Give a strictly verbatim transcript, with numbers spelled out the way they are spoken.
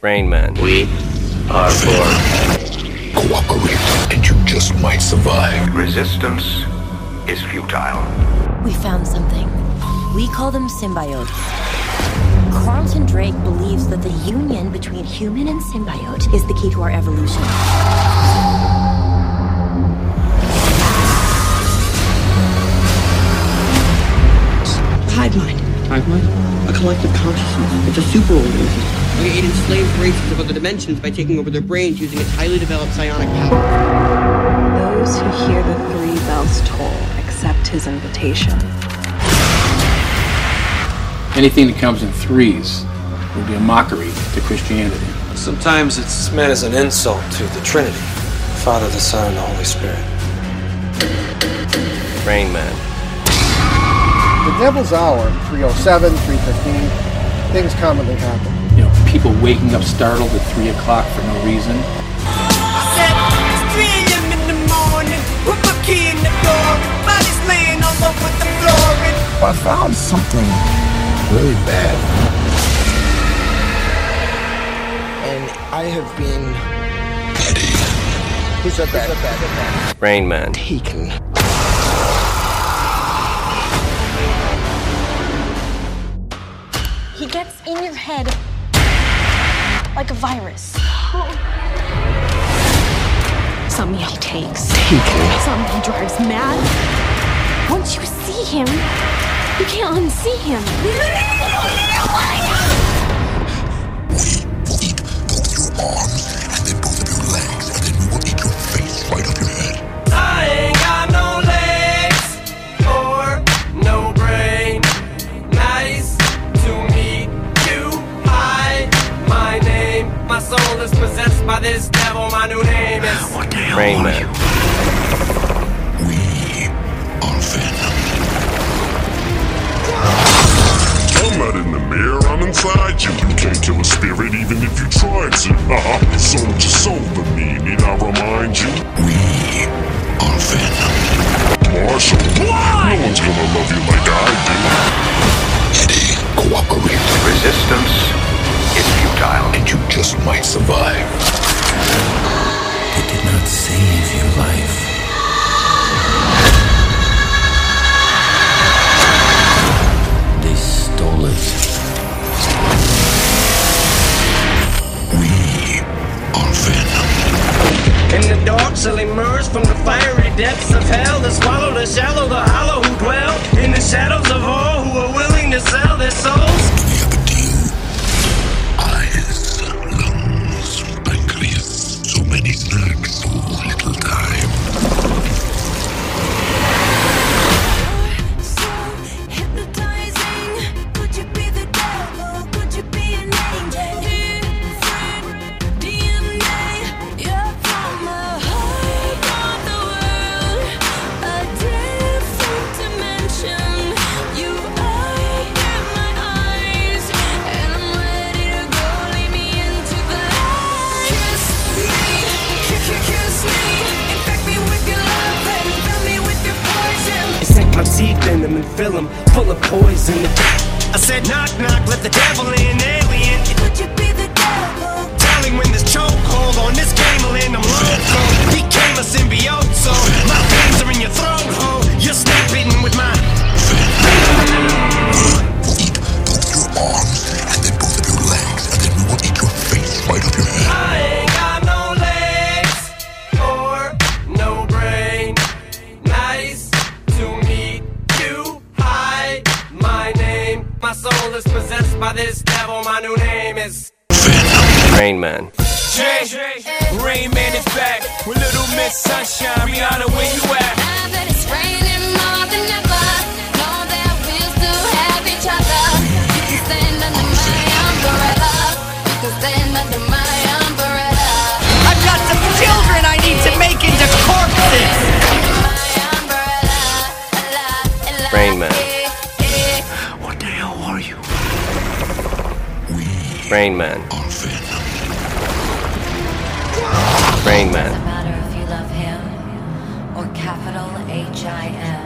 Rain Man. We are born. Cooperate, and you just might survive. Resistance is futile. We found something. We call them symbiotes. Carlton Drake believes that the union between human and symbiote is the key to our evolution. Hive mind. Hive mind? A collective consciousness. It's a superorganism. We aid enslaved races of other dimensions by taking over their brains using its highly developed psionic power. Those who hear the three bells toll accept his invitation. Anything that comes in threes would be a mockery to Christianity. Sometimes it's meant as an insult to the Trinity, the Father, the Son, and the Holy Spirit. Rain Man. The Devil's Hour, three oh seven, three fifteen, things commonly happen. You know, people waking up startled at three o'clock for no reason. I said, it's three a.m. in the morning, put my key in the door, body's laying all over the floor. I found something really bad. And I have been... Eddie. Who said that? Who said that? Rain Man. Taken. He gets in your head like a virus. Some he takes. Taken. Some he drives mad. Once you see him, you can't unsee him. We will eat both your arms and then both of your legs, and then we will eat your face right up your head. I ain't got no legs or no brain. Nice to meet you. Hi, my name. My soul is possessed by this devil. My new name is What the hell Rain are Man. you? We are Venom. I'm not in the mirror, I'm inside you. You can't kill a spirit even if you tried to. Haha, soul to soul, the meaning I remind you. We are Venom. Marshall, no one's gonna love you like I do. Eddie, cooperate. Resistance is futile. And you just might survive. They did not save your life. They stole it. We are Venom. in the dark shall emerge from the fiery depths of hell, to swallow the shallow, the hollow who dwell in the shadows of all who are willing to sell their souls. We have a team. Eyes, lungs, pancreas, so many snacks, so little time. My teeth in them and fill them full of poison. I said knock knock, let the devil in, alien. Could you be the devil? Tell him when this chokehold on this game will end, I'm loco. Became a symbiote, so my veins are in your throat, ho. You're snap eating with my We'll eat both your arms and then both of your legs, and then we will eat your face right up your head. I ain't got no legs or no brain. Nice to meet you. Hi, my name. My soul is possessed by this devil. My new name is Rain Man. Jay. Rain Man is back with Little Miss Sunshine. Rihanna, where you at? Now that it's raining more than ever, know that we'll still have each other. You can stand under my umbrella. You can stand under my umbrella. I've got some children I need to make into corpses. Rain Man. What the hell are you? We Rain Man. are Venom. Rain Man. Doesn't matter if you love him or capital H I M.